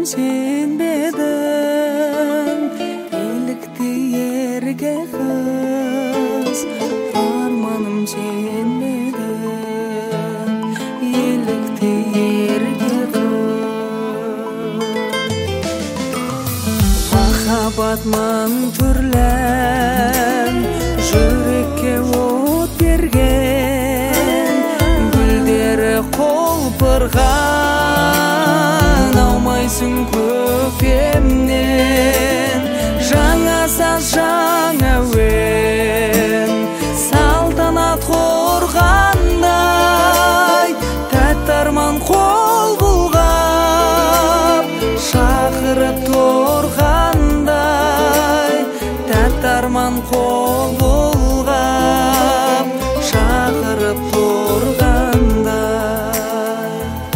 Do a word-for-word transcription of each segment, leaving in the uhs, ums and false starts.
сенбедің, елікті ерге қыз. Арманым сенбедің, елікті ерге қыз. Махаббат мың түрлі, жүрекке от берген, гүлдері құлпырған, аумайсың көкемнен. Жаңа саз, жаңа әуен, салтанат құрғандай, тәтті арман қол бұлғап, шақырып тұрғандай, тәтті арман қол бұлғап, шақырып тұрғандай.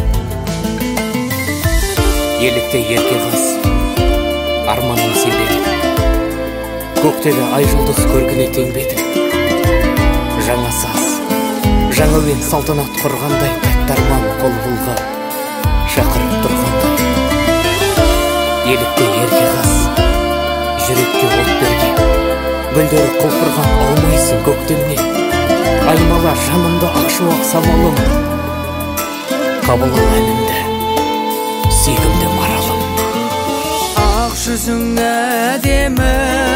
Елікте ерке қыз, арманым сенбедің, көктегі ай жұлдыз көркіне теңбедің. Жаңа саз, жаңа әуен, салтанат құрғандай, тәтті арман қол бұлғап, шақырып тұрғандай. Елікте ерке қыз, жүрекке от берген, гүлдері құлпырған, аумайсың көктемнен. Аймала жанымды ақшуақ самалым, қабылым әнімді, сүйкімді маралым. Ақ жүзің әдемі,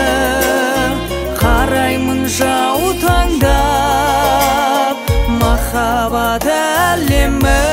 қараймын жаутаңдап, махаббат әлемі.